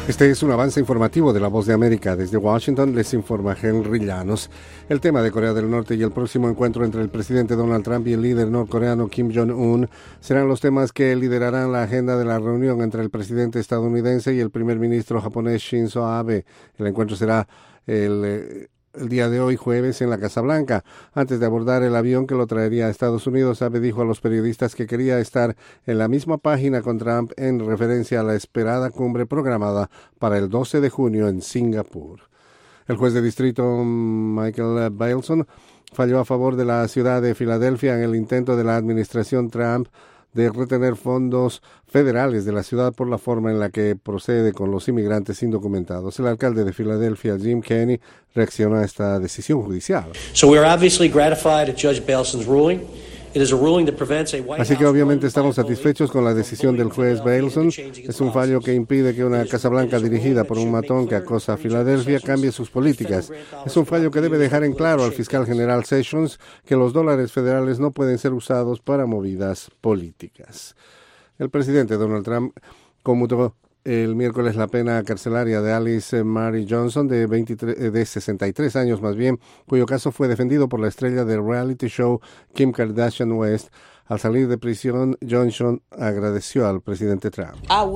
Este es un avance informativo de La Voz de América. Desde Washington les informa Henry Llanos. El tema de Corea del Norte y el próximo encuentro entre el presidente Donald Trump y el líder norcoreano Kim Jong-un serán los temas que liderarán la agenda de la reunión entre el presidente estadounidense y el primer ministro japonés Shinzo Abe. El encuentro será el día de hoy, jueves, en la Casa Blanca. Antes de abordar el avión que lo traería a Estados Unidos, Abe dijo a los periodistas que quería estar en la misma página con Trump en referencia a la esperada cumbre programada para el 12 de junio en Singapur. El juez de distrito Michael Bailson falló a favor de la ciudad de Filadelfia en el intento de la administración Trump de retener fondos federales de la ciudad por la forma en la que procede con los inmigrantes indocumentados. El alcalde de Filadelfia, Jim Kenney, reaccionó a esta decisión judicial. So we are obviously gratified at Judge Bailson's ruling. It is a ruling that prevents a White Así que obviamente estamos satisfechos con la decisión del juez Bailson. Es un fallo que impide que una Casa Blanca dirigida por un matón que acosa a Filadelfia cambie sus políticas. Es un fallo que debe dejar en claro al fiscal general Sessions que los dólares federales no pueden ser usados para movidas políticas. El presidente Donald Trump conmutó el miércoles la pena carcelaria de Alice Marie Johnson, de 63 años más bien, cuyo caso fue defendido por la estrella del reality show Kim Kardashian West. Al salir de prisión, Johnson agradeció al presidente Trump.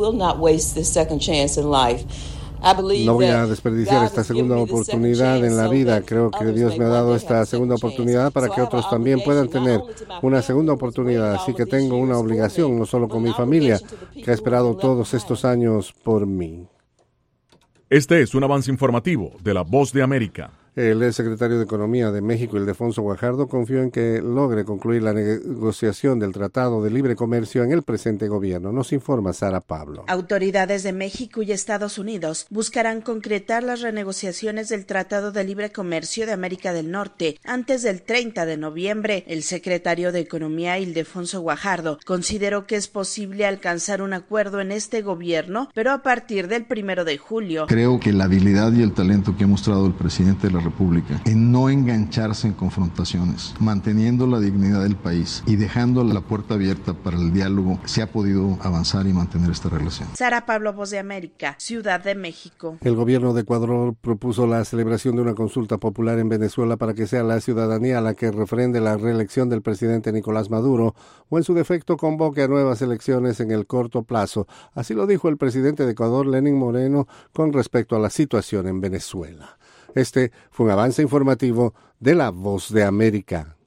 No voy a desperdiciar esta segunda oportunidad en la vida. Creo que Dios me ha dado esta segunda oportunidad para que otros también puedan tener una segunda oportunidad. Así que tengo una obligación, no solo con mi familia, que ha esperado todos estos años por mí. Este es un avance informativo de La Voz de América. El exsecretario de Economía de México, Ildefonso Guajardo, confió en que logre concluir la negociación del Tratado de Libre Comercio en el presente gobierno. Nos informa Sara Pablo. Autoridades de México y Estados Unidos buscarán concretar las renegociaciones del Tratado de Libre Comercio de América del Norte antes del 30 de noviembre. El secretario de Economía, Ildefonso Guajardo, consideró que es posible alcanzar un acuerdo en este gobierno, pero a partir del 1 de julio. Creo que la habilidad y el talento que ha mostrado el presidente de la República en no engancharse en confrontaciones, manteniendo la dignidad del país y dejando la puerta abierta para el diálogo, se ha podido avanzar y mantener esta relación. Sara Pablo, Voz de América, Ciudad de México. El gobierno de Ecuador propuso la celebración de una consulta popular en Venezuela para que sea la ciudadanía la que refrende la reelección del presidente Nicolás Maduro o en su defecto convoque a nuevas elecciones en el corto plazo. Así lo dijo el presidente de Ecuador, Lenín Moreno, con respecto a la situación en Venezuela. Este fue un avance informativo de La Voz de América.